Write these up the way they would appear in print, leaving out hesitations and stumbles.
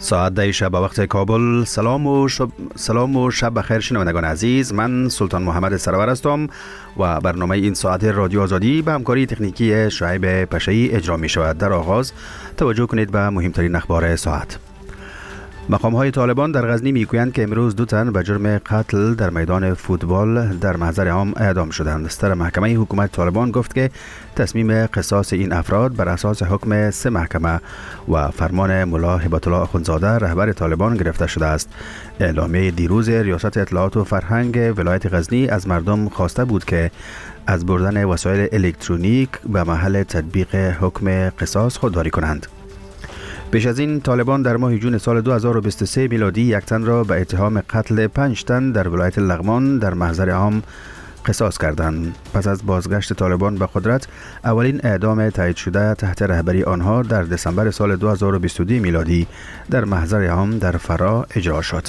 ساعت 10 شب به وقت کابل. سلام و شب بخیر شنوندگان عزیز. من سلطان محمد سرور هستم و برنامه این ساعت رادیو آزادی به همکاری تکنیکی شعیب پشه‌ای اجرا می شود. در آغاز توجه کنید به مهمترین اخبار ساعت. مقام‌های طالبان در غزنی میگویند که امروز 2 تن به جرم قتل در میدان فوتبال در محضر عام اعدام شدند. ستر محکمه حکومت طالبان گفت که تصمیم قصاص این افراد بر اساس حکم 3 محکمه و فرمان ملا هبت الله اخوندزاده رهبر طالبان گرفته شده است. اعلامیه دیروز ریاست اطلاعات و فرهنگ ولایت غزنی از مردم خواسته بود که از بردن وسایل الکترونیک به محل تطبیق حکم قصاص خودداری کنند. پیش از این طالبان در ماه جون سال 2023 میلادی 1 تن را به اتهام قتل 5 تن در ولایت لغمان در محضر عام قصاص کردند. پس از بازگشت طالبان به قدرت، اولین اعدام تایید شده تحت رهبری آنها در دسامبر سال 2022 میلادی در محضر عام در فرا اجرا شد.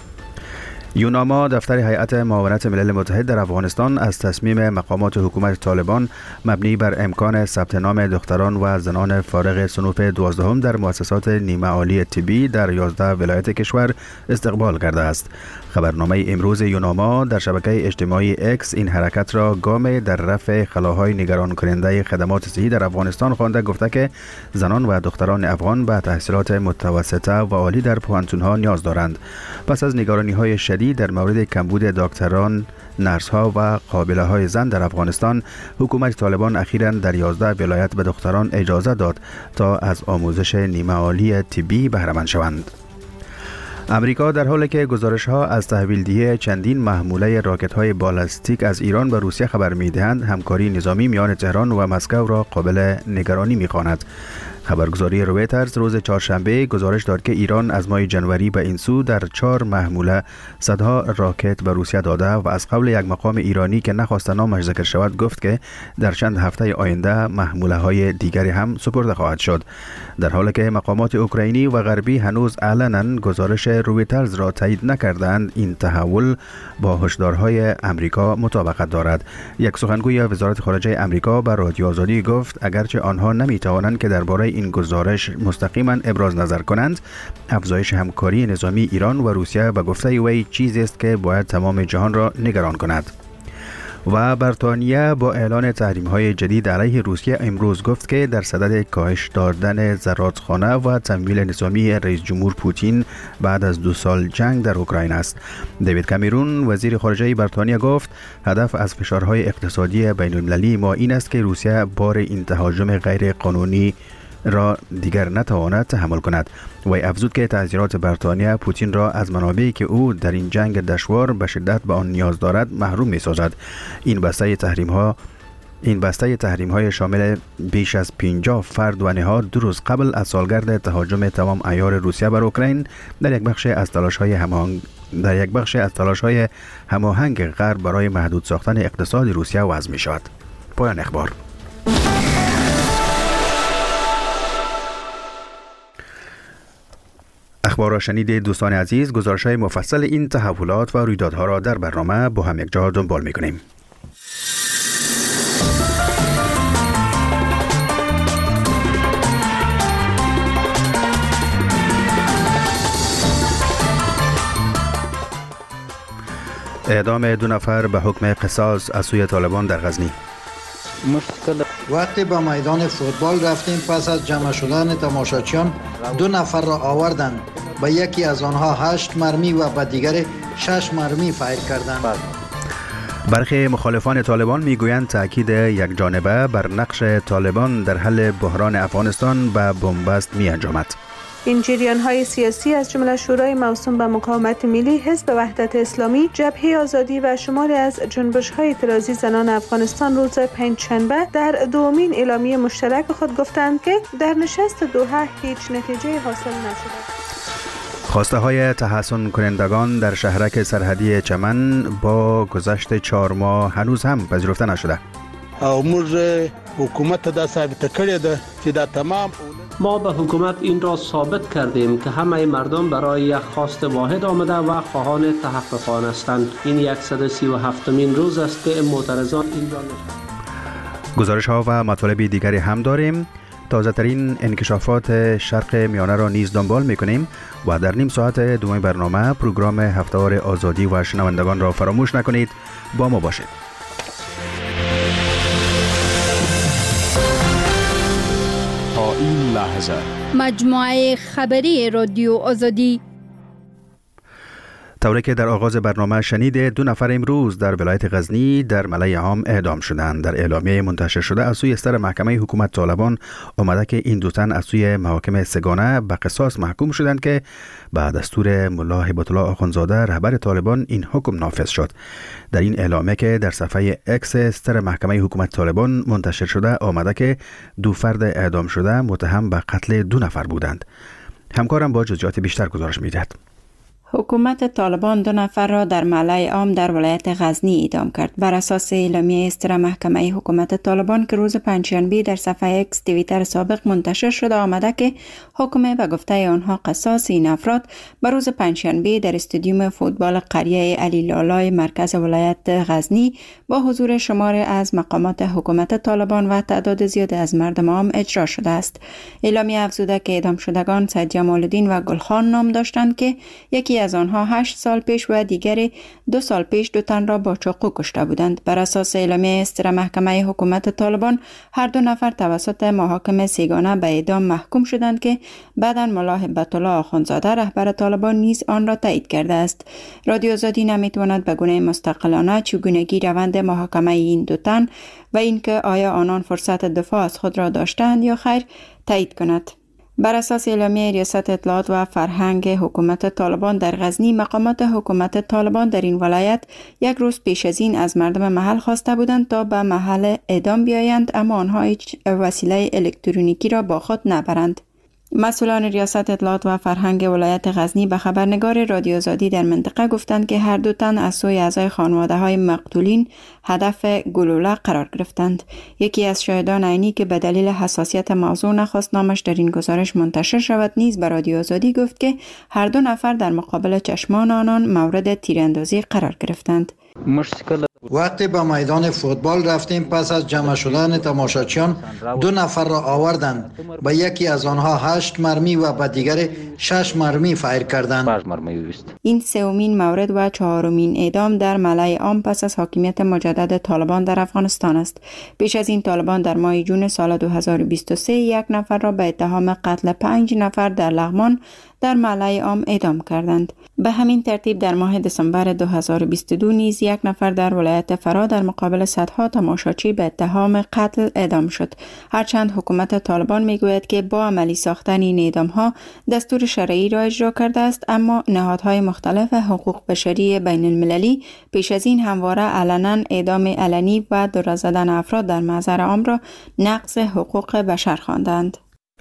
یوناما دفتر هیئت معاونت ملل متحد در افغانستان از تصمیم مقامات حکومت طالبان مبنی بر امکان ثبت نام دختران و زنان فارغ صنوف 12 در مؤسسات نیمه عالی طبی در 11 ولایت کشور استقبال کرده است. خبرنامه امروز یوناما در شبکه اجتماعی اکس این حرکت را گام در رفع خلاهای نگران کننده خدمات صحی در افغانستان خوانده، گفته که زنان و دختران افغان به تحصیلات متوسطه و عالی در پوهنتون‌ها نیاز دارند. پس از نگرانی‌های شدید در مورد کمبود دکتران، نرس‌ها و قابله‌های زن در افغانستان، حکومت طالبان اخیراً در 11 ولایت به دختران اجازه داد تا از آموزش نیمه عالی طبی بهره مند شوند. امریکا در حالی که گزارش‌ها از تحویل‌دهی چندین محموله راکت‌های بالستیک از ایران به روسیه خبر می‌دهند، همکاری نظامی میان تهران و مسکو را قابل نگرانی می‌خواند. خبرگزاری رویترز روز چهارشنبه گزارش داد که ایران از ماه جنوری به این سو در 4 محموله صدها راکت به روسیه داده و از قول یک مقام ایرانی که نخواست نامش ذکر شود گفت که در چند هفته آینده محموله های دیگری هم سپرده خواهد شد. در حالی که مقامات اوکراینی و غربی هنوز علنا گزارش رویترز را تایید نکردند، این تحول با هشدارهای امریکا مطابقت دارد. یک سخنگوی وزارت خارجه امریکا به رادیو آزادی گفت اگرچه آنها نمیتوانند که درباره این گزارش مستقیما ابراز نظر کنند، افزایش همکاری نظامی ایران و روسیه به گفته وی چیزی است که باید تمام جهان را نگران کند. و بریتانیا با اعلان تحریم‌های جدید علیه روسیه امروز گفت که در صدد کاهش دادن زرادخانه و تمویل نظامی رئیس جمهور پوتین بعد از 2 سال جنگ در اوکراین است. دیوید کامرون وزیر خارجه بریتانیا گفت هدف از فشارهای اقتصادی بین‌المللی ما این است که روسیه بار این تهاجم غیر قانونی را دیگر نتواند تحمل کند. وی افزود که تأثیرات بریتانیا پوتین را از منابعی که او در این جنگ دشوار به شدت به آن نیاز دارد محروم می سازد. این بسته تحریم های شامل بیش از 50 فرد و نهاد 2 روز قبل از سالگرد تهاجم تمام عیار روسیه بر اوکراین در یک بخش از تلاش های هماهنگ غرب برای محدود ساختن اقتصاد روسیه وضع می شود. پایان اخبار. اخبار را شنیدید دوستان عزیز. گزارش‌های مفصل این تحولات و رویدادها را در برنامه با هم یک جا دنبال می‌کنیم. اعدام 2 نفر به حکم قصاص از سوی طالبان در غزنی. وقتی به میدان فوتبال رفتیم، پس از جمع شدن تماشاچیان 2 نفر را آوردند. به یکی از آنها 8 مرمی و به دیگر 6 مرمی فایر کردند. برخی مخالفان طالبان میگویند تاکید یک جانبه بر نقش طالبان در حل بحران افغانستان به بنبست می انجامد. این جریان‌های سیاسی از جمله شورای موسوم به مقاومت ملی، حزب وحدت اسلامی، جبهه آزادی و شماری از جنبش‌های اعتراضی زنان افغانستان روز پنجشنبه در دومین اعلامیه مشترک خود گفتند که در نشست دوحه هیچ نتیجه حاصل نشده. خواسته های تحسن کنندگان در شهرک سرحدی چمن با گذشت 4 ماه هنوز هم پذیرفته نشده. حکومت دا ثابت کړی ده چې دا تمام ما به حکومت این را ثابت کردیم که همه مردم برای یک خواست واحد آمده و خواهان تحقق آن هستند. این 137مین روز است که معترضان اینجا نشستند. گزارش ها و مطالب دیگری هم داریم. تازه ترین انکشافات شرق میانه را نیز دنبال میکنیم و در نیم ساعت دوم برنامه پروگرام هفته‌وار آزادی و شنوندگان را فراموش نکنید. با ما باشید. تا این لحظه مجموعه خبری رادیو آزادی. طوری که در آغاز برنامه شنید، 2 نفر امروز در ولایت غزنی در ملای عام اعدام شدند. در اعلامیه منتشر شده از سوی صدر محکمه حکومت طالبان آمده که این 2 تن از سوی محاکم سگانه به قصاص محکوم شدند که به دستور ملا هیبت الله آخوندزاده رهبر طالبان این حکم نافذ شد. در این اعلامیه که در صفحه اکس صدر محکمه حکومت طالبان منتشر شده آمده که 2 فرد اعدام شده متهم به قتل 2 نفر بودند. همکارم با جزئیات بیشتر گزارش می‌دهد. حکومت طالبان 2 نفر را در ملای عام در ولایت غزنی اعدام کرد. بر اساس اعلامیه صدر محکمه حکومت طالبان که روز پنجشنبه در صفحه اکس توییتر سابق منتشر شده آمده که حکم به گفته آنها قصاص این افراد به روز پنجشنبه در استادیوم فوتبال قریه علی لالای مرکز ولایت غزنی با حضور شماری از مقامات حکومت طالبان و تعداد زیاد از مردم عام اجرا شده است. اعلامیه افزوده که اعدام شدگان سید جمال الدین و گلخان نام داشتند که یکی از آنها 8 سال پیش و دیگری 2 سال پیش 2 تن را با چاقو کشته بودند. بر اساس اعلامیه صدر محکمه حکومت طالبان هر 2 نفر توسط محاکم سگانه به اعدام محکوم شدند که بعداً ملا هیبت الله آخوندزاده رهبر طالبان نیز آن را تایید کرده است. رادیو آزادی نمیتواند به گونه مستقلانه چگونگی روند محاکمه این 2 تن و اینکه آیا آنان فرصت دفاع از خود را داشتند یا خیر تایید کند. بر اساس اعلامیه ریاست اطلاعات و فرهنگ حکومت طالبان در غزنی، مقامات حکومت طالبان در این ولایت 1 روز پیش از این از مردم محل خواسته بودند تا به محل اعدام بیایند، اما آنها هیچ وسیله الکترونیکی را با خود نبرند. مسئولان ریاست اطلاعات و فرهنگ ولایت غزنی به خبرنگار رادیو آزادی در منطقه گفتند که هر 2 تن از سوی اعضای خانواده های مقتولین هدف گلوله قرار گرفتند. یکی از شاهدان عینی که به دلیل حساسیت موضوع نخواست نامش در این گزارش منتشر شود نیز به رادیو آزادی گفت که هر 2 نفر در مقابل چشمان آنان مورد تیراندازی قرار گرفتند. وقتی به میدان فوتبال رفتیم پس از جمع شدن تماشاچیان 2 نفر را آوردند. به یکی از آنها 8 مرمی و به دیگر 6 مرمی فایر کردند. این 3مین مورد و 4مین اعدام در ملای عام پس از حاکمیت مجدد طالبان در افغانستان است. پیش از این طالبان در ماه جون سال 2023 1 نفر را به اتهام قتل 5 نفر در لغمان در ملای عام اعدام کردند. به همین ترتیب در ماه دسامبر 2022 نیز 1 نفر در ولایت فرا در مقابل صدها تماشاچی به اتهام قتل اعدام شد. هرچند حکومت طالبان میگوید که با عملی ساختن این اعدام‌ها دستور شرعی را اجرا کرده است، اما نهادهای مختلف حقوق بشری بین المللی پیش از این همواره علنا اعدام علنی و دور زدن افراد در محضر عام را نقض حقوق بشر خواندند.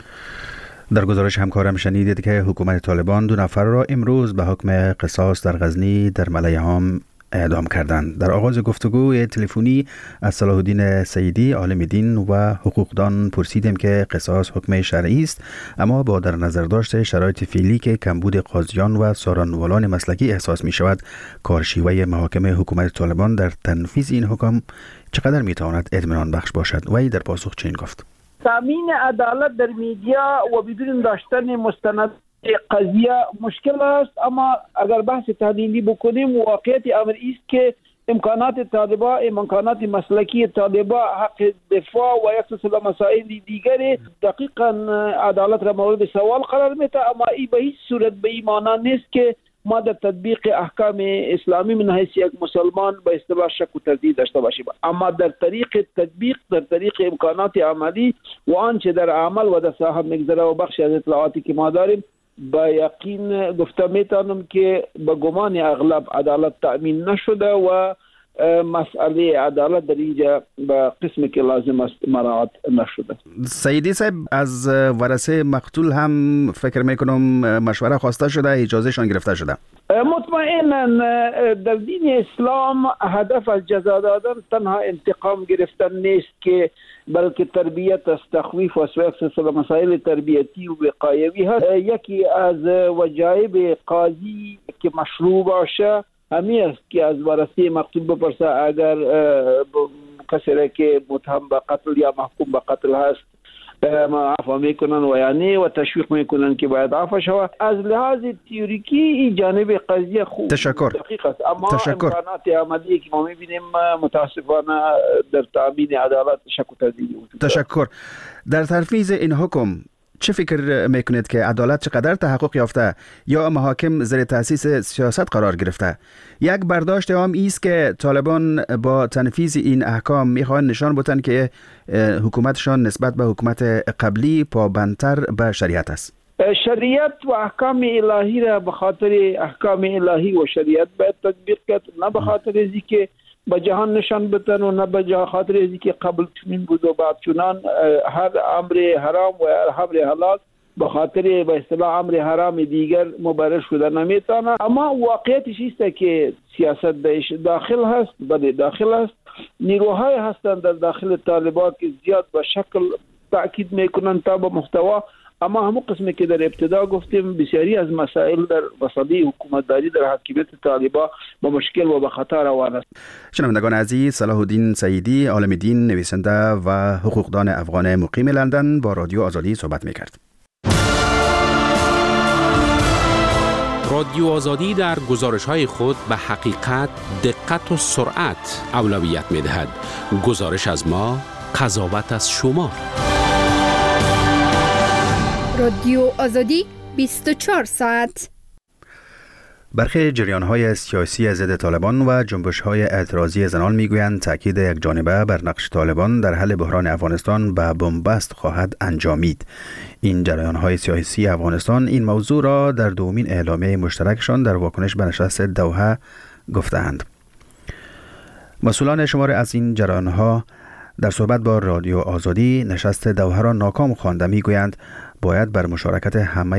در گزارش همکارم شنیدید که حکومت طالبان 2 نفر را امروز به حکم قصاص در غزنی در ملای عام اعدام کردند. در آغاز گفتگوی تلفنی از صلاح الدین سیدی عالم دین و حقوقدان پرسیدیم که قصاص حکم شرعی است، اما با در نظر داشت شرایط فعلی که کمبود قاضیان و سارنوالان مسلکی احساس می شود، کارشیوه محاکم حکومت طالبان در تنفیذ این حکم چقدر می تواند اطمینان بخش باشد؟ وی در پاسخ چنین گفت: تامین عدالت در میدیا و بدون داشتن مستند قضیه مشکل است، اما اگر بحث تحلیلی بکنیم واقعیت امر است که امکانات طالبا، امکانات مسلکی طالبا، حق دفاع و یک سلسله مسائل دیگری دقیقاً عدالت را مورد سوال قرار میده، اما این به هیچ صورت به این معنی نیست که ما در تطبیق احکام اسلامی من حیث یک مسلمان به اصطلاح شک و تردید داشته باشیم، اما در طریق تطبیق، در طریق امکانات عملی و آنچه در عمل و در ساحه میگذره و بخشی از اطلاعاتی که ما داریم، با یقین گفته میتونم که به گمان اغلب عدالت تأمین نشده و مسئله عدالت در اینجا به قسمی که لازم است مراعات نشده. سیدی صاحب، از ورثه مقتول هم فکر میکنم مشوره خواسته شده، اجازهشان گرفته شده؟ مطمئنا در دین اسلام هدف از جزا دادن تنها انتقام گرفتن نیست که بلکه تربیت است، تخویف و سلسله مسائل تربیتی و وقایوی هست. یکی از وجایب قاضی که مشروع باشه همین است که از ورثه مقتول بپرسه اگر کسی را که متهم به قتل یا محکوم به قتل هست عفو میکنن و یعنی و تشویق میکنن که باید عفو شود. از لحاظ تئوریکی این جانب قضیه خوب دقیق است، اما امکانات عملی که ما میبینیم متاسفانه در تامین عدالت شک و تردید وجود دارد. تشکر. در تنفیذ این حکم چه فکر میکنید که عدالت چقدر تحقق یافته یا محاکم زیر تأسیس سیاست قرار گرفته؟ یک برداشت عام است که طالبان با تنفیذ این احکام میخوان نشان بدن که حکومتشان نسبت به حکومت قبلی پابندتر به شریعت است. شریعت و احکام الهی را به خاطر احکام الهی و شریعت باید تطبیق کرد، نه به خاطر ازی که به جهان نشان بدن و نه به خاطر ازی که قبل چنین بود و بعد چنان. هر امر حرام و هر امر حلال به خاطر به اصطلاح امر حرام دیگر مبرر شده نمیتونه. اما واقعیتش است که سیاست داخل هست، بله داخل هست. نیروهای هستند در داخل طالبان که زیاد به شکل تاکید میکنن تا به محتوا، اما همون قسمی که در ابتدا گفتیم بسیاری از مسائل در وسطی حکومتداری در حاکمیت طالبان با مشکل و به خطر روان است. شنوندگان عزیز، صلاح الدین سعیدی عالم دین، نویسنده و حقوقدان افغان مقیم لندن با رادیو آزادی صحبت میکرد. رادیو آزادی در گزارش‌های خود به حقیقت، دقت و سرعت اولویت می‌دهد. گزارش از ما، قضاوت از شما. رادیو آزادی 24 ساعت. برخی جریان‌های سیاسی ضد طالبان و جنبش‌های اعتراضی زنان می‌گویند تاکید یکجانبه بر نقش طالبان در حل بحران افغانستان به بنبست خواهد انجامید. این جریان‌های سیاسی افغانستان این موضوع را در دومین اعلامیه مشترکشان در واکنش به نشست دوحه گفتند. مسئولان شماری از این جریان‌ها در صحبت با رادیو آزادی نشست دوحه را ناکام خوانده می‌گویند باید بر مشارکت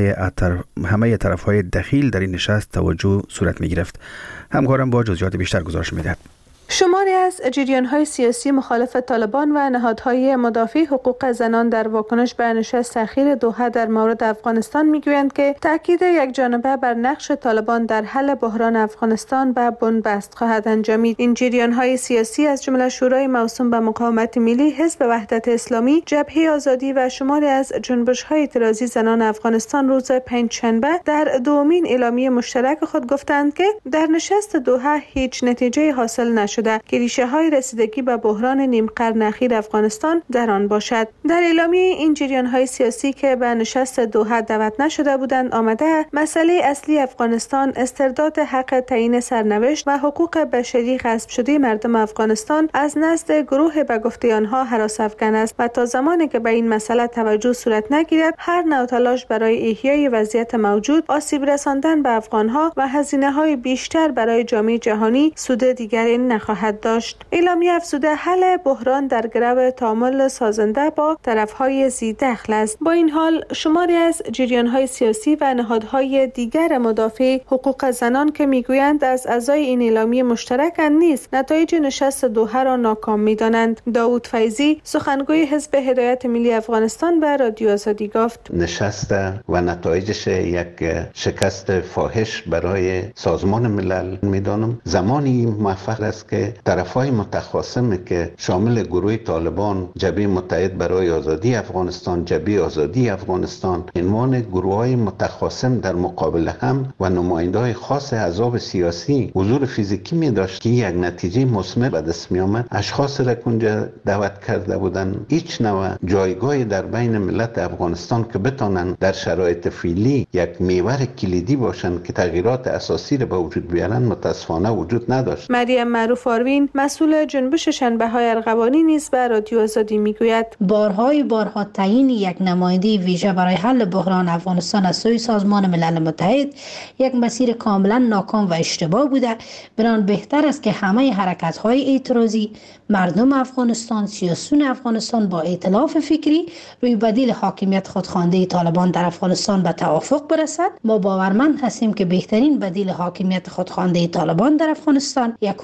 همه طرف‌های دخیل در این نشست توجه صورت می‌گرفت. همکارم با جزئیات بیشتر گزارش می‌دهد. شماری از جریان‌های سیاسی مخالف طالبان و نهادهای مدافع حقوق زنان در واکنش به نشست اخیر دوحه در مورد افغانستان می‌گویند که تاکید یکجانبه بر نقش طالبان در حل بحران افغانستان به بنبست خواهد انجامید. این جریان‌های سیاسی از جمله شورای موسوم به مقاومت ملی، حزب وحدت اسلامی، جبهه آزادی و شماری از جنبش‌های اعتراضی زنان افغانستان روز پنجشنبه در دومین اعلامیه مشترک خود گفتند که در نشست دوحه هیچ نتیجه حاصل نشد که ریشه های رسیدگی به بحران نیم قرن اخیر افغانستان در آن باشد. در اعلامیه این جریان های سیاسی که به نشست دوحه دعوت نشده بودند آمده مسئله اصلی افغانستان استرداد حق تعیین سرنوشت و حقوق بشری غصب شده مردم افغانستان از نزد گروه به گفته آنها هراس افکن است و تا زمانی که به این مسئله توجه صورت نگیرد هر نوع تلاش برای احیای وضعیت موجود آسیب رساندن به افغانها و هزینه های بیشتر برای جامعه جهانی سود دیگری نخواهد داشت. اعلامیه افزوده حل بحران در گرو تعامل سازنده با طرف‌های ذی‌دخل است. با این حال شماری از جریان‌های سیاسی و نهادهای دیگر مدافع حقوق زنان که میگویند از اعضای این اعلامیه مشترک نیز نتایج نشست دوحه را ناکام می‌دانند. داوود فیضی سخنگوی حزب هدایت ملی افغانستان به رادیو آزادی گفت نشست و نتایجش یک شکست فاحش برای سازمان ملل می‌دانم. زمانی موفق است که طرفای متخاصم که شامل گروه طالبان، جبهه متحد برای آزادی افغانستان، جبهه آزادی افغانستان، عنوان گروه‌های متخاصم در مقابل هم و نماینده‌های خاص احزاب سیاسی حضور فیزیکی می داشت که یک نتیجه مثمر به دست می آمد. اشخاص را اونجا دعوت کرده بودند هیچ نوع جایگاهی در بین ملت افغانستان که بتونن در شرایط فعلی یک محور کلیدی باشند که تغییرات اساسی را به وجود بیارن متاسفانه وجود نداشت. مریم معروف آروین مسئول جنبش شنبه‌های ارغوانی نیز به رادیو آزادی میگوید بارها تعیین یک نماینده ویژه برای حل بحران افغانستان از سوی سازمان ملل متحد یک مسیر کاملا ناکام و اشتباه بوده. بران بهتر است که همه حرکت‌های اعتراضی مردم افغانستان، سیاسیون افغانستان با ائتلاف فکری روی بدیل حاکمیت خودخوانده طالبان در افغانستان به توافق برسد. ما باورمند هستیم که بهترین بدیل حاکمیت خودخوانده طالبان در افغانستان یک حکومت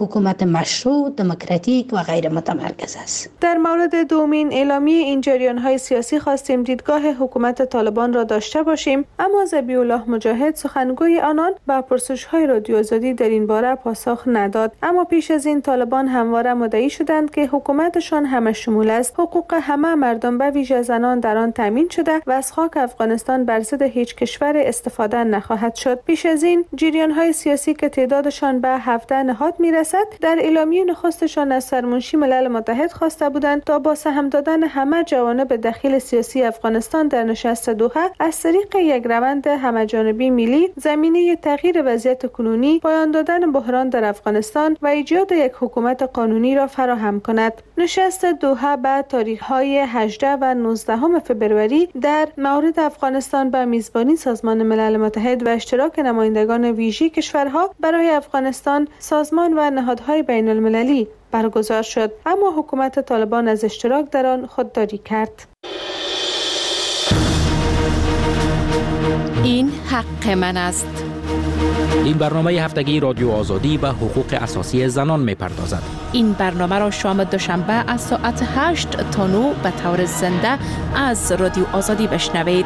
مشروع، دموکراتیک و غیر متمرکز است. در مورد دومین اعلامیه این جریان‌های سیاسی خواستیم دیدگاه حکومت طالبان را داشته باشیم، اما ذبیح الله مجاهد سخنگوی آنان با پرسش‌های رادیو آزادی در این باره پاسخ نداد. اما پیش از این طالبان همواره مدعی شدند که حکومتشان همه شمول است، حقوق همه مردم به ویژه زنان در آن تامین شده و از خاک افغانستان بر ضد هیچ کشور استفاده نخواهد شد. پیش از این جریان‌های سیاسی که تعدادشان به 17 نهاد میرسد، در اعلامیه نخستشان از سرمنشی ملل متحد خواسته بودند تا با سهم دادن همه جوانب دخیل سیاسی افغانستان در نشست دوحه از طریق یک روند همه‌جانبی ملی زمینه تغییر وضعیت کنونی، پایان دادن بحران در افغانستان و ایجاد یک حکومت قانونی را فراهم کند. نشست دوحه به تاریخ‌های 18 و 19 فبروری در مورد افغانستان به میزبانی سازمان ملل متحد و اشتراک نمایندگان ویژه کشورها برای افغانستان، سازمان و نهادهای بین المللی برگزار شد، اما حکومت طالبان از اشتراک در آن خودداری کرد. این حق من است. این برنامه هفتگی رادیو آزادی به حقوق اساسی زنان می‌پردازد. این برنامه را شام دوشنبه از ساعت 8 تا 9 به طور زنده از رادیو آزادی بشنوید.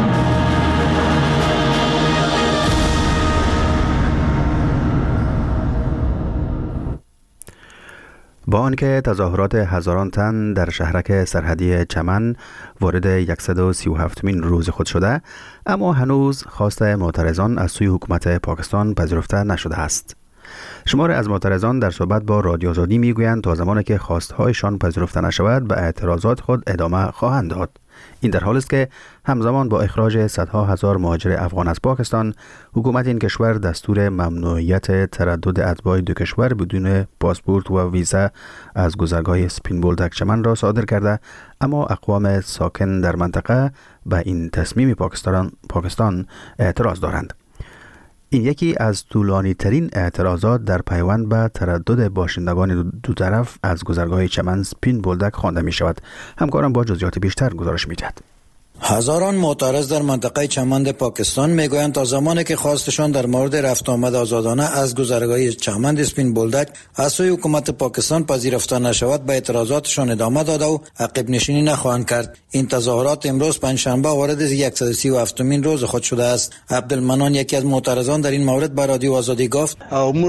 با آنکه تظاهرات هزاران تن در شهرک سرحدی چمن وارد 137مین روز خود شده، اما هنوز خواست معترضان از سوی حکومت پاکستان پذیرفته نشده است. شماری از معترضان در صحبت با رادیو آزادی میگویند تا زمانی که خواستهایشان پذیرفته نشود به اعتراضات خود ادامه خواهند داد. این در حالی است که همزمان با اخراج صدها هزار مهاجر افغان از پاکستان، حکومت این کشور دستور ممنوعیت تردد اتباع دو کشور بدون پاسپورت و ویزا از گذرگاه سپین بولدک چمن را صادر کرده، اما اقوام ساکن در منطقه به این تصمیم پاکستان اعتراض دارند. این یکی از طولانی ترین اعتراضات در پیوند به تردد باشندگان دو طرف از گذرگاه چمن سپین بولدک خوانده می شود. همکارم با جزئیات بیشتر گزارش می دهد. هزاران معترض در منطقه چمند پاکستان میگویند تا زمانی که خواستشان در مورد رفت آمد آزادانه از گذرگاه چمند سپین بولدک از سوی حکومت پاکستان پذیرفته نشود به اعتراضاتشان ادامه داده و عقب نشینی نخواهند کرد. این تظاهرات امروز پنجشنبه وارد 137مین روز خود شده است. عبدالمنان یکی از معترضان در این مورد به رادیو آزادی گفت: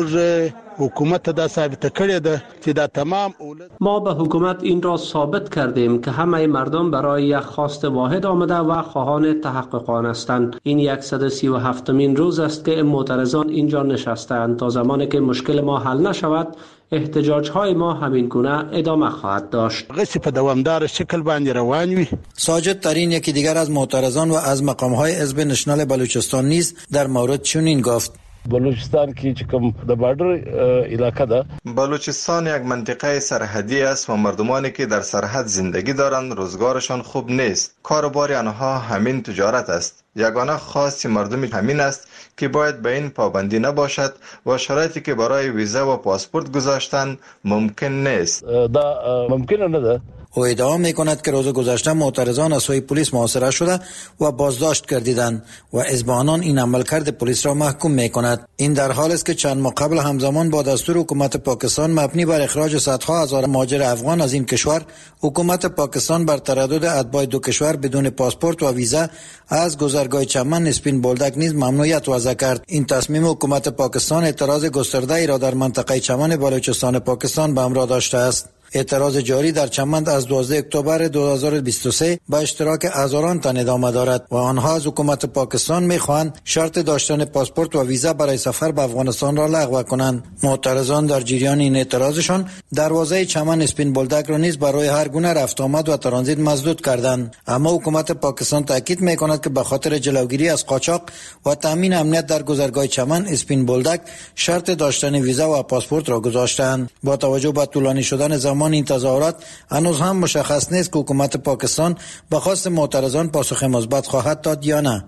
حکومت دا ثابت کړی ده چې دا تمام ما به حکومت این را ثابت کردیم که همه مردم برای یک خواست واحد آمده و خواهان تحقق آن هستند. این 137مین روز است که معترضان اینجا نشستند. تا زمانی که مشکل ما حل نشود احتجاج های ما همین گونه ادامه خواهد داشت. غسی په دوامدار شکل باندې روان وي. ساجد ترین یکی دیگر از معترضان و از مقام های حزب نشنال بلوچستان نیز در مورد چنین گفت: بلوچستان کی چې کوم د بارډر علاقه ده، بلوچستان یک منطقه سرحدی است و مردمانی که در سرحد زندگی دارند روزگارشان خوب نیست. کاروبار آنها همین تجارت است. یگانه خواست مردم همین است که باید به این پابندی نباشد و شرایطی که برای ویزا و پاسپورت گذاشتن ممکن نیست. دا ممکن نه ده. او ادعا میکند که روز گذشته معترضان از سوی پلیس محاصره شده و بازداشت گردیدند و ازبانان این عملکرد پلیس را محکوم میکند. این در حال است که چند ماه قبل همزمان با دستور حکومت پاکستان مبنی بر اخراج صدها هزار مهاجر افغان از این کشور، حکومت پاکستان بر تردد اتباع دو کشور بدون پاسپورت و ویزا از گذرگاه چمن سپین بولدک نیز ممنوعیت وضع کرد. این تصمیم حکومت پاکستان اعتراض گسترده ای را در منطقه چمن بلوچستان پاکستان به همراه داشته است. اعتراض جاری در چمند از 12 اکتبر 2023 با اشتراک هزاران تن ادامه دارد و آنها از حکومت پاکستان می‌خواهند شرط داشتن پاسپورت و ویزا برای سفر به افغانستان را لغو کنند. معترضان در جریان این اعتراضشان دروازه چمن سپین بولدک را نیز برای هر گونه رفت آمد و ترانزیت مسدود کردند، اما حکومت پاکستان تاکید می‌کند که به خاطر جلوگیری از قاچاق و تامین امنیت در گذرگاه چمن سپین بولدک شرط داشتن ویزا و پاسپورت را گذاشتند. با توجه به طولانی شدن زمان این تظاهرات هنوز هم مشخص نیست که حکومت پاکستان به خواست معترضان پاسخ مثبت خواهد داد یا نه.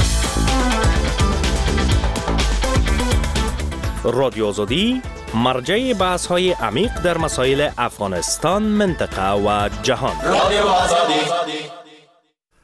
رادیو آزادی مرجع بحث‌های عمیق در مسائل افغانستان، منطقه و جهان. رادیو آزادی.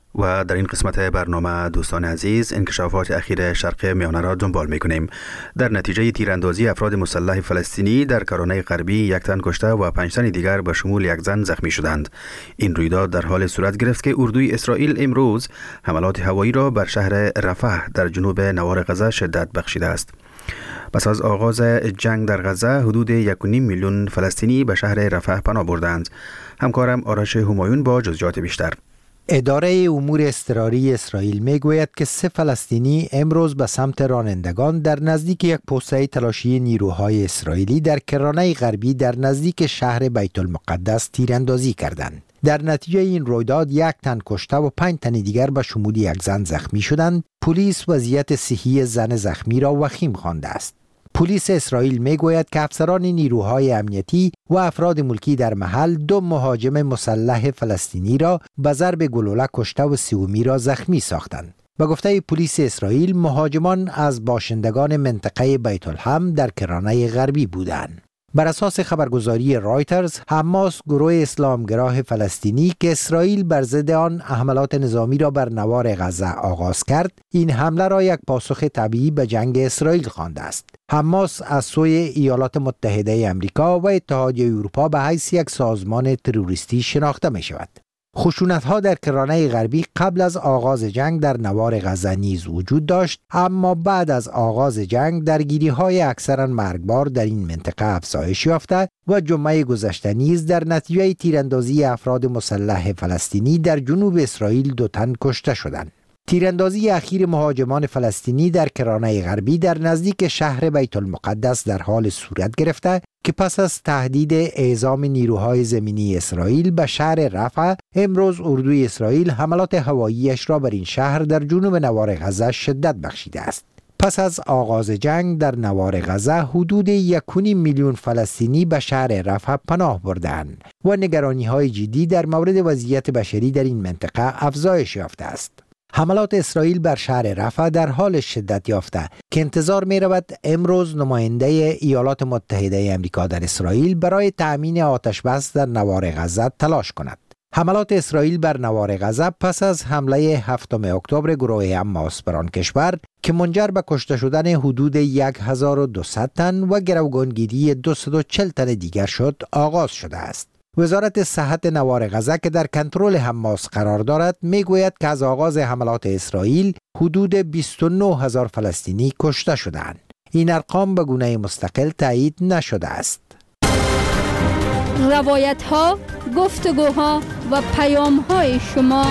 و در این قسمت برنامه دوستان عزیز انکشافات اخیر شرق میانه را دنبال می‌کنیم. در نتیجه تیراندازی افراد مسلح فلسطینی در کرانه غربی 1 تن کشته و 5 تن دیگر به شمول 1 زن زخمی شدند. این رویداد در حال صورت گرفت که اردوی اسرائیل امروز حملات هوایی را بر شهر رفح در جنوب نوار غزه شدت بخشیده است. پس از آغاز جنگ در غزه حدود 1.5 میلیون فلسطینی به شهر رفح پناه بردند. همکارم آرش همایون با جزئیات بیشتر. اداره امور اضطراری اسرائیل میگوید که 3 فلسطینی امروز به سمت رانندگان در نزدیک یک پوسته تلاشی نیروهای اسرائیلی در کرانه غربی در نزدیک شهر بیت المقدس تیراندازی کردند. در نتیجه این رویداد 1 تن کشته و 5 تن دیگر به شمول 1 زن زخمی شدند. پلیس وضعیت صحی زن زخمی را وخیم خوانده است. پلیس اسرائیل میگوید که افسران نیروهای امنیتی و افراد ملکی در محل 2 مهاجم مسلح فلسطینی را به ضرب گلوله کشته و 3 را زخمی ساختند. به گفته پلیس اسرائیل مهاجمان از باشندگان منطقه بیت الحم در کرانه غربی بودند. بر اساس خبرگزاری رایترز، حماس گروه اسلامگرای فلسطینی که اسرائیل بر ضد آن حملات نظامی را بر نوار غزه آغاز کرد، این حمله را یک پاسخ طبیعی به جنگ اسرائیل خوانده است. حماس از سوی ایالات متحده آمریکا و اتحادیه اروپا به حیث یک سازمان تروریستی شناخته می شود. خشونت‌ها در کرانه غربی قبل از آغاز جنگ در نوار غزه نیز وجود داشت، اما بعد از آغاز جنگ درگیری‌های اکثراً مرگبار در این منطقه افزایش یافته و جمعه گذشته نیز در نتیجه تیراندازی افراد مسلح فلسطینی در جنوب اسرائیل 2 تن کشته شدند. تیراندازی اخیر مهاجمان فلسطینی در کرانه غربی در نزدیک شهر بیت المقدس در حال صورت گرفته که پس از تهدید اعزام نیروهای زمینی اسرائیل به شهر رفح، امروز اردوی اسرائیل حملات هواییش را بر این شهر در جنوب نوار غزه شدت بخشیده است. پس از آغاز جنگ در نوار غزه حدود 1.5 میلیون فلسطینی به شهر رفح پناه بردند و نگرانی‌های جدی در مورد وضعیت بشری در این منطقه افزایش یافته است. حملات اسرائیل بر شهر رفح در حال شدت یافته که انتظار می رود امروز نماینده ایالات متحده آمریکا در اسرائیل برای تأمین آتش بس در نوار غزه تلاش کند. حملات اسرائیل بر نوار غزه پس از حمله 7 اکتبر گروه حماس بر آن کشور که منجر به کشته شدن حدود 1200 تن و گروگانگیری 240 تن دیگر شد آغاز شده است. وزارت صحت نوار غزه که در کنترل حماس قرار دارد میگوید که از آغاز حملات اسرائیل حدود 29,000 فلسطینی کشته شدند. این ارقام به گونه مستقل تایید نشده است. روایت‌ها، گفتگوها و پیام‌های شما.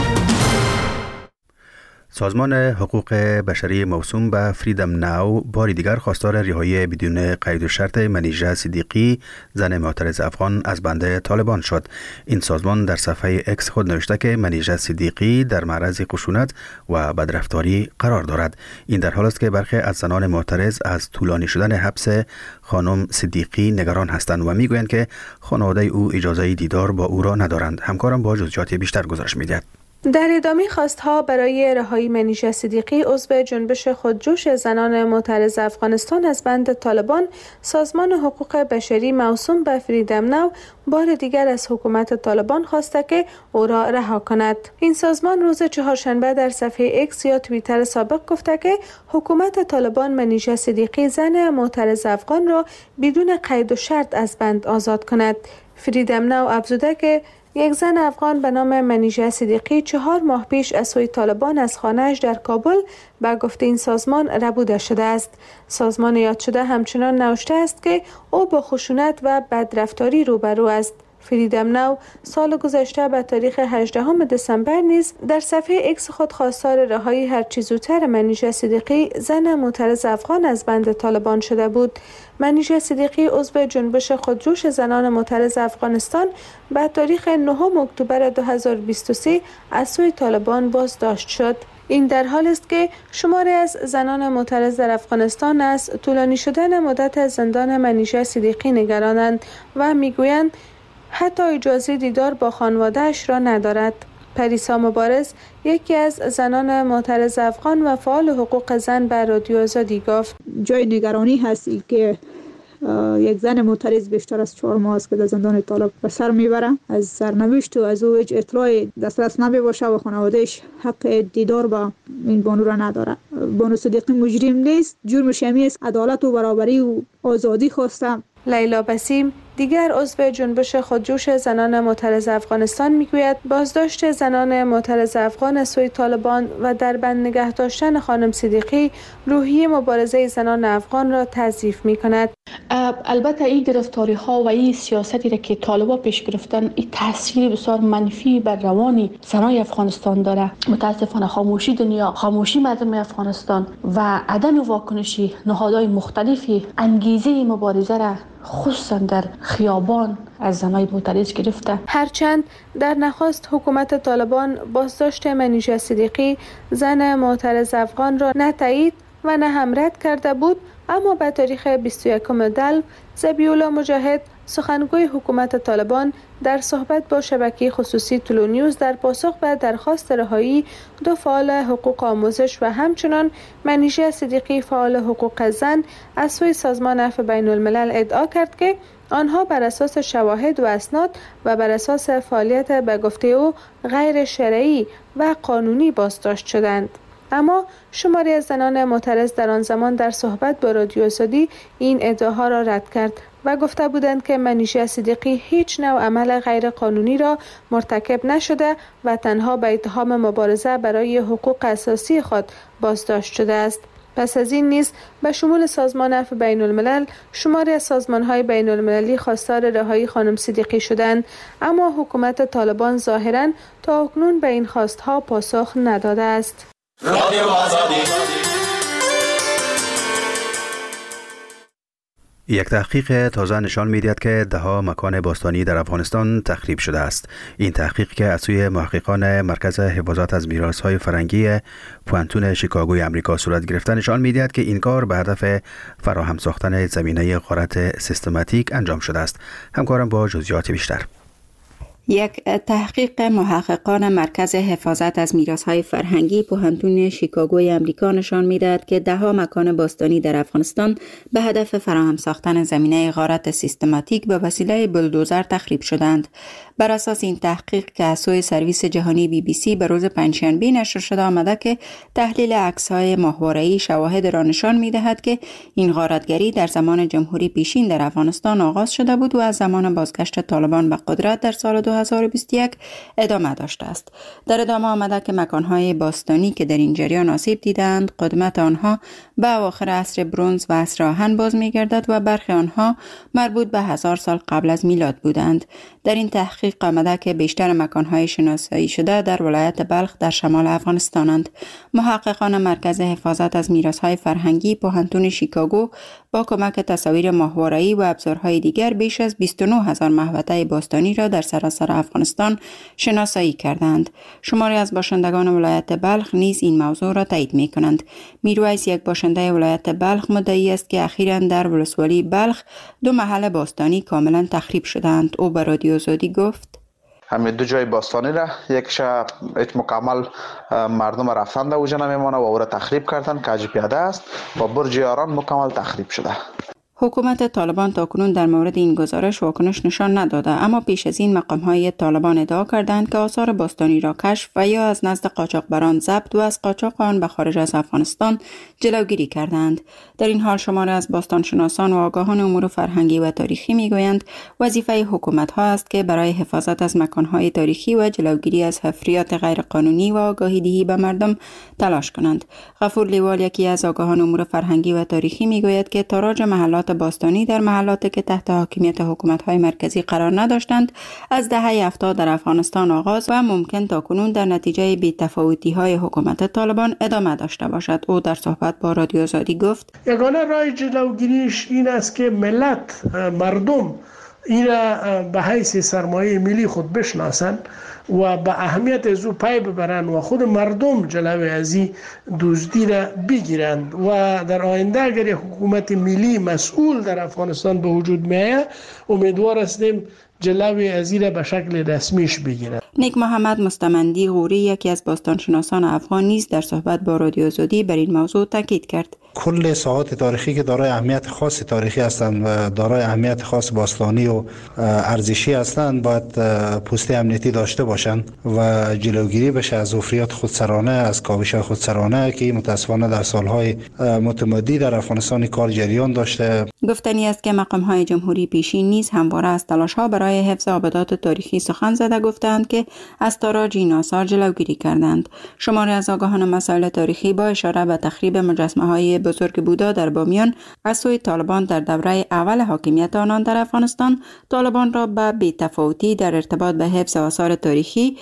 سازمان حقوق بشری موسوم به فریدم ناو بار دیگر خواستار رهایی بدون قید و شرط منیژه صدیقی، زن معترض افغان، از بند طالبان شد. این سازمان در صفحه اکس خود نوشته که منیژه صدیقی در معرض خشونت و بدرفتاری قرار دارد. این در حال است که برخی از زنان معترض از طولانی شدن حبس خانم صدیقی نگران هستند و میگویند که خانواده او اجازه دیدار با او را ندارند. همکارم با جزئیات بیشتر گزارش می‌دهد. در ادامه خواستها برای رهایی منیژه صدیقی، عضو جنبش خودجوش زنان معترض افغانستان از بند طالبان، سازمان حقوق بشری موسوم به فریدم ناو بار دیگر از حکومت طالبان خواسته که او را رها کند. این سازمان روز چهارشنبه در صفحه اکس یا توییتر سابق گفته که حکومت طالبان منیژه صدیقی، زن معترض افغان را بدون قید و شرط از بند آزاد کند. فریدم ناو افزوده که یک زن افغان به نام منیژه صدیقی 4 ماه پیش از سوی طالبان از خانه‌اش در کابل به گفته این سازمان ربوده شده است. سازمان یاد شده همچنان نوشته است که او با خشونت و بدرفتاری روبرو است. فریدم ناو سال گذشته به تاریخ 18 دسامبر نیز در صفحه اکس خود خواستار رهایی هرچه زودتر منیژه صدیقی، زن معترض افغان، از بند طالبان شده بود. منیژه صدیقی عضو جنبش خودجوش زنان معترض افغانستان به تاریخ 9 اکتبر 2023 از سوی طالبان بازداشت شد. این در حال است که شماری از زنان معترض در افغانستان از طولانی شدن مدت زندان منیژه صدیقی نگرانند و میگویند حتی اجازه دیدار با خانواده‌اش را ندارد. پریسا مبارز، یکی از زنان معترض افغان و فعال حقوق زن، به رادیو آزادی گفت: جای نگرانی هستی که یک زن معترض بیشتر از 4 ماه است که در زندان طالب به سر میبره. از سرنوشت و از او هیچ اطلاع دسترس نمی باشه و خانوادهش حق دیدار با این بانو را نداره. بانو صدیقی مجرم نیست، جرمش همین است عدالت و برابری و آزادی خواستم. لیلا بسیم دیگر عضو جنبش خودجوش زنان معترض افغانستان میگوید بازداشت زنان معترض افغان از سوی طالبان و در بند نگه داشتن خانم صدیقی روحیه مبارزه زنان افغان را تضعیف می‌کند. البته این گرفتاری ها و این سیاستی را که طالبان پیش گرفتن این تاثیر بسیار منفی بر روان زنان افغانستان داره. متاسفانه خاموشی دنیا، خاموشی مردم افغانستان و عدم واکنشی نهادهای مختلفی انگیزه مبارزه را خصوصا در خیابان از زنای معترض گرفته. هرچند در نخست حکومت طالبان بازداشت منیژه صدیقی زن معترض افغان را نه تایید و نه هم رد کرده بود، اما به تاریخ 21 دلو ذبیح الله مجاهد سخنگوی حکومت طالبان در صحبت با شبکه خصوصی طلوع نیوز در پاسخ به درخواست رهایی 2 فعال حقوق آموزش و همچنان منیژه صدیقی فعال حقوق زن از سوی سازمان عفو بین الملل ادعا کرد که آنها بر اساس شواهد و اسناد و بر اساس فعالیت به گفته او غیر شرعی و قانونی بازداشت شدند. اما شماری از زنان معترض در آن زمان در صحبت با رادیو آزادی این ادعاها را رد کرد و گفته بودند که منیژه صدیقی هیچ نوع عمل غیر قانونی را مرتکب نشده و تنها به اتهام مبارزه برای حقوق اساسی خود بازداشت شده است. پس از این نیز به شمول سازمان عفو بین الملل شماری از سازمان‌های بین المللی خواستار رهایی خانم صدیقی شدند، اما حکومت طالبان ظاهراً تا اکنون به این خواستها پاسخ نداده است. رادیو آزادی. یک تحقیق تازه نشان می‌دهد که ده‌ها مکان باستانی در افغانستان تخریب شده است. این تحقیق که از سوی محققان مرکز حفاظت از میراث‌های فرهنگی پوانتون شیکاگوی آمریکا صورت گرفته نشان می‌دهد که این کار به هدف فراهم ساختن زمینه غارت سیستماتیک انجام شده است. همکارم با جزئیات بیشتر. یک تحقیق محققان مرکز حفاظت از میراث‌های فرهنگی پوهنتون شیکاگوی آمریکا نشان می‌دهد که ده‌ها مکان باستانی در افغانستان به هدف فراهم ساختن زمینه غارت سیستماتیک به وسیله بلدوزر تخریب شدند. بر اساس این تحقیق که از سوی سرویس جهانی BBC به روز پنجشنبه نشر شده آمده که تحلیل عکس‌های ماهواره‌ای شواهد را نشان می‌دهد که این غارتگری در زمان جمهوری پیشین در افغانستان آغاز شده بود و از زمان بازگشت طالبان به قدرت در سال 2021 ادامه داشته است. در ادامه آمده که مکان‌های باستانی که در این جریان آسیب دیدند قدمت آنها به اواخر عصر برنز و عصر آهن باز می‌گردد و برخی آنها مربوط به 1000 سال قبل از میلاد بودند. در این تحقیق آمده که بیشتر مکان‌های شناسایی شده در ولایت بلخ در شمال افغانستانند. محققان مرکز حفاظت از میراث‌های فرهنگی پوهنتون شیکاگو با کمک تصاویر ماهواره‌ای و ابزارهای دیگر بیش از 29000 محوطه باستانی را در سراسر افغانستان شناسایی کردند. شماری از باشندگان ولایت بلخ نیز این موضوع را تایید می‌کنند. میرویس، یک باشنده ولایت بلخ، مدعی است که اخیراً در ولسوالی بلخ 2 محل باستانی کاملا تخریب شدند. او به رادیو آزادی گفت: همین 2 جای باستانی را یکش هیچ مکمل مردم رفتن در اوجه نمیمانه و او را تخریب کردن که پیاده است و برج یاران مکمل تخریب شده. حکومت طالبان تاکنون در مورد این گزارش واکنش نشان نداده، اما پیش از این مقام‌های طالبان ادعا کردند که آثار باستانی را کشف و یا از نزد قاچاقبران ضبط و از قاچاق آن به خارج از افغانستان جلوگیری کردند. در این حال شماری از باستانشناسان و آگاهان امور فرهنگی و تاریخی میگویند وظیفه حکومت‌ها است که برای حفاظت از مکان‌های تاریخی و جلوگیری از حفریات غیرقانونی و آگاهی دهی به مردم تلاش کنند. غفور لیوال، یکی از آگاهان امور فرهنگی و تاریخی، میگوید که تاراج محلات باستانی در محلاتی که تحت حاکمیت حکومت‌های مرکزی قرار نداشتند از دهه 70 در افغانستان آغاز و ممکن تاکنون در نتیجه بی‌تفاوتی‌های حکومت طالبان ادامه داشته باشد. او در صحبت با رادیو آزادی گفت: یگانه راه جلوگیریش این است که ملت، مردم این را به حیث سرمایه ملی خود بشناسند و به اهمیت از او پی ببرند و خود مردم جلوی از این دزدی را بگیرند و در آینده اگر یک حکومت ملی مسئول در افغانستان به وجود میآید امیدوار هستیم جلوی از این را به شکل رسمیش بگیرند. نیک محمد مستمندی غوری، یکی از باستانشناسان افغان، نیز در صحبت با رادیو آزادی بر این موضوع تاکید کرد. کل ساحات تاریخی که دارای اهمیت خاص تاریخی هستند و دارای اهمیت خاص باستانی و ارزشی هستند باید پوسته امنیتی داشته باشند و جلوگیری بشه از افریات خودسرانه، از کاوش خودسرانه که متاسفانه در سالهای متمادی در افغانستان کار جریان داشته. گفتنی است که مقام‌های جمهوری پیشین نیز همواره از تلاش‌ها برای حفظ آبادات تاریخی سخن زده گفتند که از تاراج این آثار جلوگیری کردند. شماری از آگاهان مسائل تاریخی با اشاره به تخریب مجسمه‌های بزرگ بودا در بامیان از سوی طالبان در دوره اول حاکمیت آنان در افغانستان، طالبان را به بی‌تفاوتی در ارتباط به حفظ آثار تاریخی